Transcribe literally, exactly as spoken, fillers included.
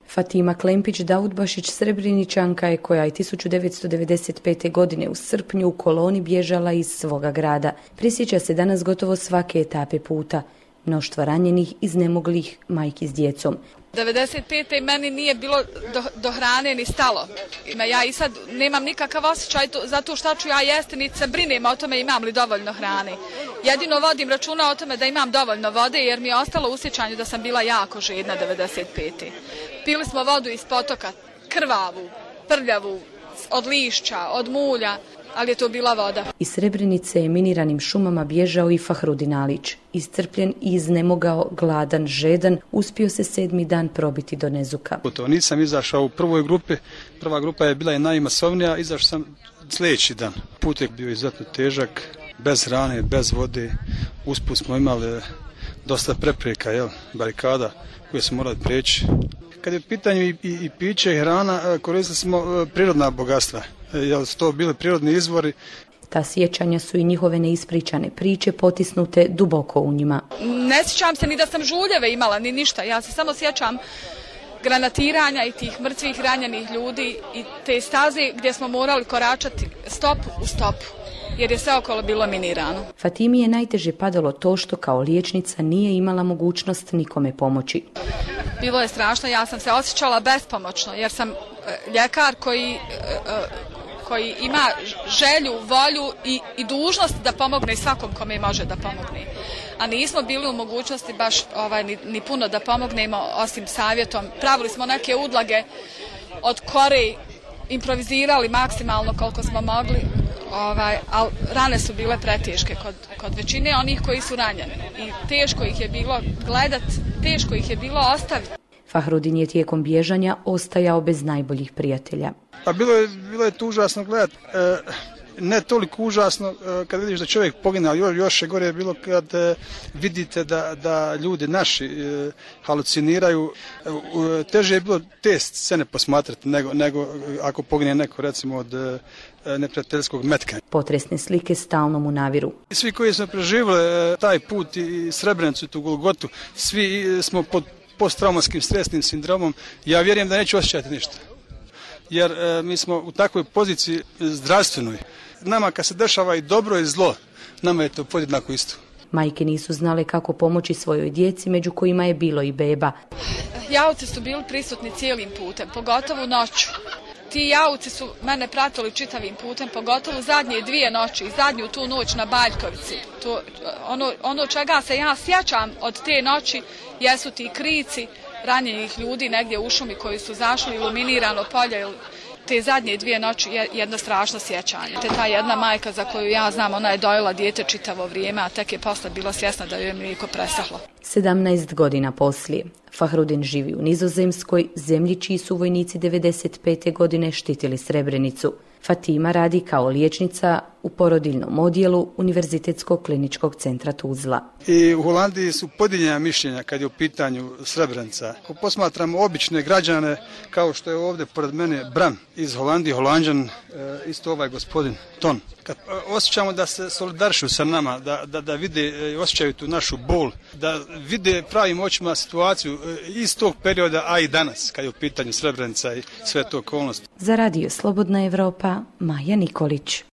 Fatima Klempić Daudbašić Srebreničanka je koja je tisuću devetsto devedeset pete. godine u srpnju u koloni bježala iz svoga grada. Prisjeća se danas gotovo svake etape puta. Mnoštva ranjenih, iznemoglih majki s djecom. devedeset pete. meni nije bilo do, do hrane ni stalo. Ja i sad nemam nikakav osjećaj zato šta ću ja jesti, niti se brinem o tome imam li dovoljno hrane. Jedino vodim računa o tome da imam dovoljno vode jer mi je ostalo u sjećanju da sam bila jako žedna devedeset pete. Pili smo vodu iz potoka, krvavu, prljavu, od lišća, od mulja, ali je to bila voda. Iz Srebrenice je miniranim šumama bježao i Fahrudin Alić. Iscrpljen i iznemogao, gladan, žedan, uspio se sedmi dan probiti do Nezuka. To nisam izašao u prvoj grupi, prva grupa je bila i najmasovnija, izašao sam sljedeći dan. Put je bio izuzetno težak, bez hrane, bez vode, usput smo imali dosta prepreka, jel, barikada koje smo morali preći. Kad je u pitanju i, i, i piće i hrana, koristili smo prirodna bogatstva, jer su to bili prirodni izvori. Ta sjećanja su i njihove neispričane priče potisnute duboko u njima. Ne sjećam se ni da sam žuljeve imala, ni ništa. Ja se samo sjećam granatiranja i tih mrtvih ranjenih ljudi i te staze gdje smo morali koračati stopu u stopu, jer je sve okolo bilo minirano. Fatimi je najteže padalo to što kao liječnica nije imala mogućnost nikome pomoći. Bilo je strašno, ja sam se osjećala bespomoćno jer sam ljekar koji, koji ima želju, volju i, i dužnost da pomogne svakom kome može da pomogne. A nismo bili u mogućnosti baš ovaj, ni, ni puno da pomognemo osim savjetom. Pravili smo neke udlage od kore, improvizirali maksimalno koliko smo mogli, ovaj, ali rane su bile preteške kod, kod većine onih koji su ranjeni. I teško ih je bilo gledat, teško ih je bilo ostaviti. Fahrudin je tijekom bježanja ostajao bez najboljih prijatelja. Pa bilo je, bilo je to užasno gledati. E, ne toliko užasno e, kad vidiš da čovjek pogine, ali još je gore je bilo kad e, vidite da, da ljudi naši e, haluciniraju. E, teže je bilo te scene posmatrati nego, nego ako pogine neko recimo od e, neprijateljskog metka. Potresne slike stalno mu naviru. Svi koji smo preživjeli e, taj put i Srebrenicu i tu Golgotu, svi smo pod posttraumatskim stresnim sindromom, ja vjerujem da neću osjećati ništa. Jer e, mi smo u takvoj poziciji zdravstvenoj. Nama kad se dešava i dobro i zlo, nama je to podjednako isto. Majke nisu znale kako pomoći svojoj djeci, među kojima je bilo i beba. Jauci su bili prisutni cijelim putem, pogotovo noću. Ti jauci su mene pratili čitavim putem, pogotovo zadnje dvije noći i zadnju tu noć na Baljkovici. To, ono, ono čega se ja sjećam od te noći jesu ti krici ranjenih ljudi negdje u šumi koji su zašli, iluminirano polje. Te zadnje dvije noći je jedno strašno sjećanje. Te ta jedna majka za koju ja znam, ona je dojela dijete čitavo vrijeme, a tek je posle bila svjesna da joj je mlijeko presahlo. sedamnaest godina poslije. Fahrudin živi u Nizozemskoj, zemlji čiji su vojnici devedeset pete. godine štitili Srebrenicu. Fatima radi kao liječnica u porodiljnom odjelu Univerzitetskog kliničkog centra Tuzla. I u Holandiji su podijeljena mišljenja kad je u pitanju Srebrenica. Ako posmatramo obične građane, kao što je ovdje pored mene Bram iz Holandije, Holanđan, isto ovaj gospodin Ton. Kad osjećamo da se solidarišu sa nama, da, da, da vide i osjećaju tu našu bol, da vide pravim očima situaciju iz tog perioda, a i danas, kad je u pitanju Srebrenica i sve to okolnosti. Za Radio Slobodna Evropa, Maja Nikolić.